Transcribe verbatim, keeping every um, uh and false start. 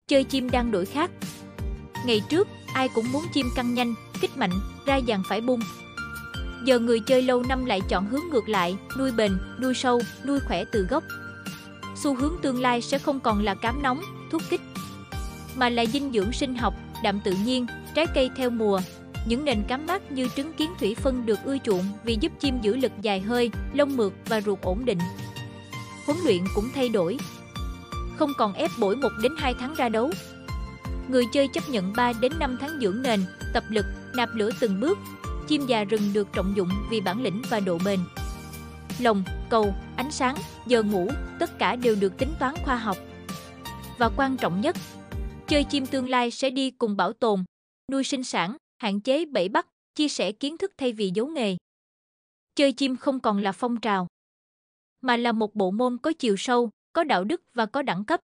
Chơi chim đang đổi khác. Ngày trước, ai cũng muốn chim căng nhanh, kích mạnh, ra dàn phải bung. Giờ người chơi lâu năm lại chọn hướng ngược lại, nuôi bền, nuôi sâu, nuôi khỏe từ gốc. Xu hướng tương lai sẽ không còn là cám nóng, thuốc kích, mà là dinh dưỡng sinh học, đạm tự nhiên, trái cây theo mùa. Những nền cám mát như trứng kiến thủy phân được ưa chuộng vì giúp chim giữ lực dài hơi, lông mượt và ruột ổn định. Huấn luyện cũng thay đổi. Không còn ép bổi một đến hai tháng ra đấu. Người chơi chấp nhận ba đến năm tháng dưỡng nền, tập lực, nạp lửa từng bước. Chim già rừng được trọng dụng vì bản lĩnh và độ bền. Lồng, cầu, ánh sáng, giờ ngủ, tất cả đều được tính toán khoa học. Và quan trọng nhất, chơi chim tương lai sẽ đi cùng bảo tồn, nuôi sinh sản, hạn chế bẫy bắt, chia sẻ kiến thức thay vì giấu nghề. Chơi chim không còn là phong trào, mà là một bộ môn có chiều sâu, có đạo đức và có đẳng cấp.